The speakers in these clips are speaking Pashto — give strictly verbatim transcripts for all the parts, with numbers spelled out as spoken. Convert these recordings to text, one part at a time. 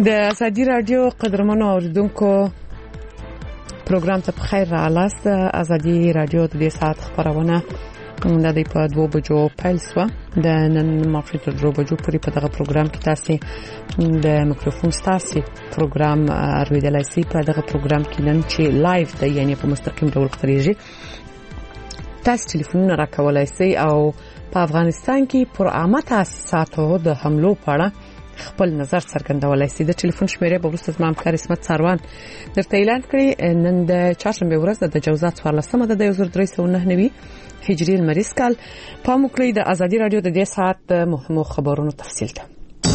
د ازادي رادیو قدرمنو اوریدونکو پروګرام ته بخیر راغلاست. ازادي رادیو د دې ساعت خبرونه د دې په دوه بجو پیل شو. د نن ماپښین تر دوه بجو پورې په دغه پروګرام کې تاسو د میکروفون ستاسو پروګرام اورېدلای شئ. په دغه پروګرام کې نن چې لایف دی، یعنی په مستقیم ډول خبرېږي. تاسو ټلیفونونه راکولای شئ او په افغانستان کې پر عامه تاسیساتو د حملو په اړه خپل نظر څرګندولای شئ. د ټلیفون شمیره به وروسته زما همکار اسمت ساروان درته اعلان کړي. نن د چهارشنبه ورځ د جوزات څوارلسمه ده د یو زر درې سوه نهه نوي هجري لمریز کال. په موکلي د ازادي رادیو د دې ساعت د مهمو خبرونو تفصیل ته.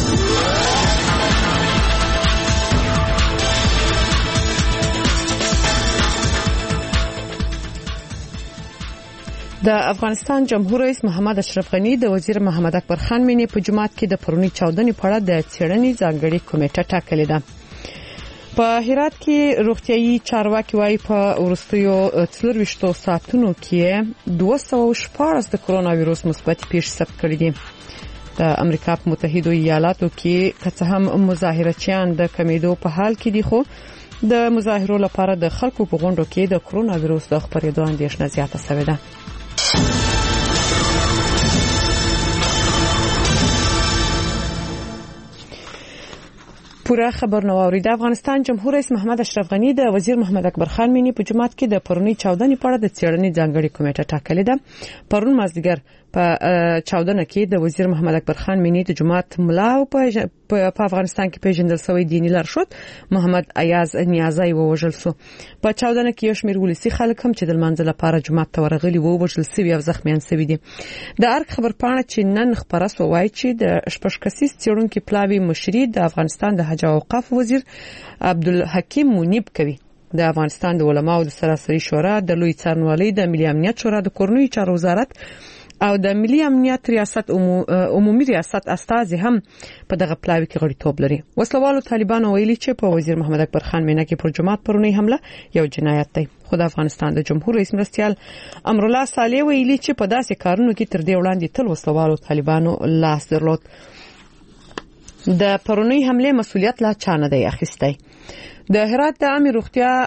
د افغانستان جمهور رئیس محمد اشرف غنی د وزیر محمد اکبر خان مینی په جماعت کې د پرونی چاودنې په اړه د څېړنې ځانګړې کمیټه ټاکلې ده. په هرات کې روغتيایي چارواکي وايي په ورستیو څلورويشتو ساعتونو کې دوه سوه او شپاړس د کرونا وایروس مثبت پیښې ثبت کړې دي. د امریکا په متحده ایالاتو کې که هم مظاهرچیان د کمیدو په حال کې دي، خو د مظاهرو لپاره د خلکو په غونډو کې د کرونا وایروس د خپرېدو اندېښنه زیاته شوې ده. پوره خبر نو اوري. د افغانستان جمهور رئیس محمد اشرف غنی د وزیر محمد اکبر خان مینی په جماعت کې د پرونی چاودنې په اړه د څېړنې ځانګړې کمیټه ټاکلې ده. پرون مازدیګر په چاودنه کې د وزیر محمد اکبر خان مینی د جماعت ملا او په افغانستان کې پیژندل شوی دیني لارښود محمد ایاز نیازی ووژل شو. په چاودنه کې یو شمېر ولسی خلک هم چې د لمانځه لپاره جماعت ته ورغلي وو وژل شوي او زخمیان شوي دي. د ارګ خبرپاڼه چې نن خبره سو وایي چې د شپږ کسیز څېړونکو پلاوی مشري د افغانستان د حج او اوقاف وزیر عبدالحکیم منیب کوي. د افغانستان د علماو د سراسري شورا د لوی څارنوالۍ د ملي امنیت شورا د کورنیو چارو وزارت او د ملي امنیت ریاست عمومي ریاست استازي هم په دغه پلاوی کې غړیتوب لري. وسلوالو طالبانو ویلي چې په وزیر محمد اکبر خان مینه کې پر جماعت پرونی حمله یو جنایت دی. خو د افغانستان د جمهور رئیس مرستیال امرالله صالح ویلي چې په داسې کارونو کې تر دې وړاندې تل وسلوالو طالبانو لاس درلود. د پرونی حمله مسؤلیت لا چانه دی اخیستی. د هرات د عامه روغتیا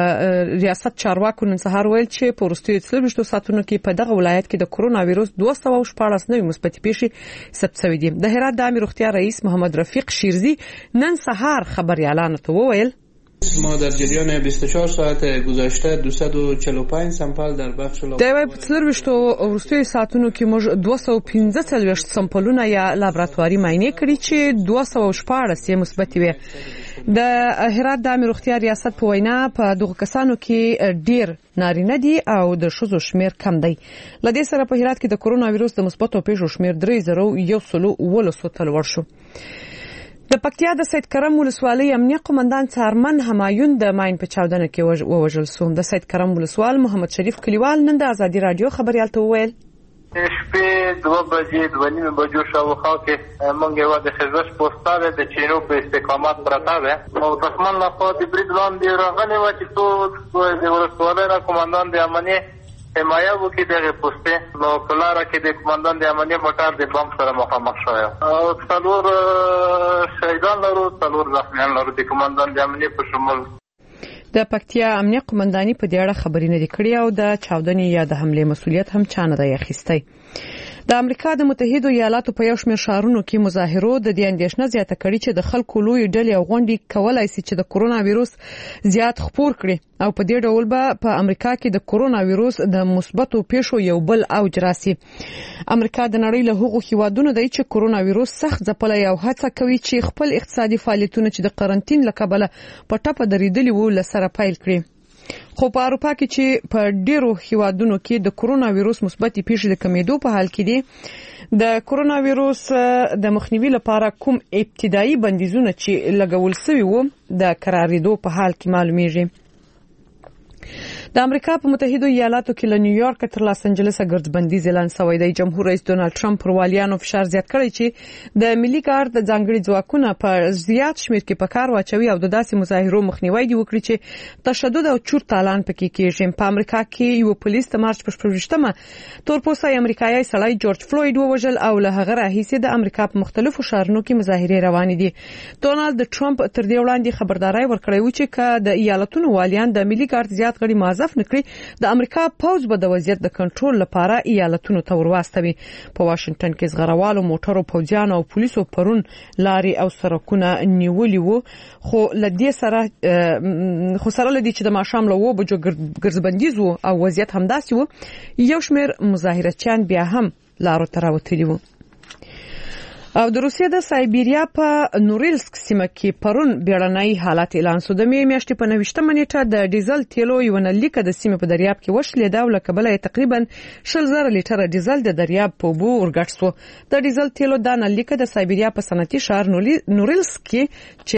ریاست چارواکو نن سهار ویل چې په وروستیو څلورويشتو ساعتونو کې په دغه ولایت کې د کرونا وایروس دوه سوه او شپاړس نوي مثبت پیښې ثبت شوې دي. د هرات د عامه روغتیا رئیس محمد رفیق شیرزی نن سهار خبري اعلان ته وویل ما در جریان بیست و چهار ساعت گذشته دویست و چهل و پنج سامپل در بخش د وای په څلورويشتو وروستیو ساعتونو کې موږ دوه سوه او پنځه څلوېښت سامپلونه یا لابراتواري معاینه کړي چې دوه سوه او شپاړس یې مثبت وي. د هرات د عامه روغتیا ریاست په وینا په دغه کسانو کې ډیر نارینه دي او د ښځو شمیر کم دی. لدې سره په هرات کې د کرونا وایروس د مثبتو پیښو شمیر درې زره یو سل او ته لوړ شو. د پکتیا د سید کرم ولسوالۍ امنیه قومندان څارمن همایون د ماین په چاودنه کې ووژل شو. د سید کرم ولسوال محمد شریف کلیوال نن د ازادي رادیو خبريال ته وویل شپې دوه بجې دوه نیمې بجو شاوخوا کې موږ یو د خزش پوسټر د چینو په استقامت پرته ده او دښمن له خوا د برید لاندې راغلی و چې څو د ولسوالۍ را قومندان د امنیه حمایه وکړي دغه پوسټې نو په لاره کې د قومندان د امنیه موټر د بم سره مخامخ شوی او څلور شهیدان لرو څلور زخمیان لرو د قومندان د امنیه په شمول. د پکتیا امنیه قومنداني په دې اړه خبرې نه کړې او د چاودنې یا د حمله مسؤلیت هم چانه دی اخیستی. د امریکا د متحده ایالاتو په یو شمېر ښارونو کې مظاهرو د دې اندېښنه زیاته کړې چې د خلکو لوی ډلې او غونډې کولای شي چې د کرونا وایروس زیات خپور کړي او په دې ډول به په امریکا کې د کرونا وایروس د مثبتو پیښو یو بل اوج راسي. امریکا د نړۍ له هغو هیوادونو دی چې کرونا وایروس سخت ځپلی او هڅه کوي چې خپل اقتصادي فعالیتونه چې د قرنټین له کبله په ټپه درېدلي وو لسره پیل کړي. خو په اروپا کې چې په ډیرو هیوادونو کې د کرونا وایروس مثبت پیښې د کمیدو په حال کې دي، د کرونا وایروس د مخنیوي لپاره کوم ابتدایي بندیزونه چې لګول شوي وو د قراردادو په حال کې معلومیږي. د امریکا په متحده ایالاتو کې له نیویارک تر لاس انجلس ګردبندیز اعلان شوی دی. جمهور رئیس ډونالد ټرمپ پر والیانو فشار زیات کړی چې د ملي ګارد د ځانګړي ځواکونو په زیات شمیر کې په کار واچوي او د داسې مظاهرو مخنیوي دی وکړي چې تشدد او چور تالان پکې کېږي. په امریکا کې یو پولیس د مارچ په شپږمه تورپوستی امریکایي سړی جورج فلوید ووژل او له هغه راهیسې د امریکا په مختلفو ښارونو کې مظاهرې روانې دي. ډونالد ټرمپ تر دې وړاندې خبرداري ورکړې و چې که د ایالتونو والیان د ملي ګارد زیات غړي معزف نکړي د امریکا پوز به د وضعیت د کنټرول لپاره ایالتونو ته ورواستوي. په واشنگټن کې زغروالو موټرو پوځیانو او پولیسو پرون لاري او سړکونه نیولي وو، خو لدې سره خو سره لدې چې د ماشام له و بجو ګرځبندیز وو او وضعیت همداسې وو، یو شمېر مظاهرچیان بیا هم لارو ته راوتلي وو. او د روسیې د سایبیریا په نوریلسک سیمه کې پرون بیړنۍ حالت اعلان شو. د می میاشتې په نوښتمه نیټه د ډیزل تیلو یو نلیکه د سیمه په دریاب کې وشلې دا ولکبله تقریبا شل زره لیټر ډیزل د دریاب په بو ورګټ شو. د ډیزل تیلو د نلیکه د سایبیریا په صنعتي ښار نوریلسک کې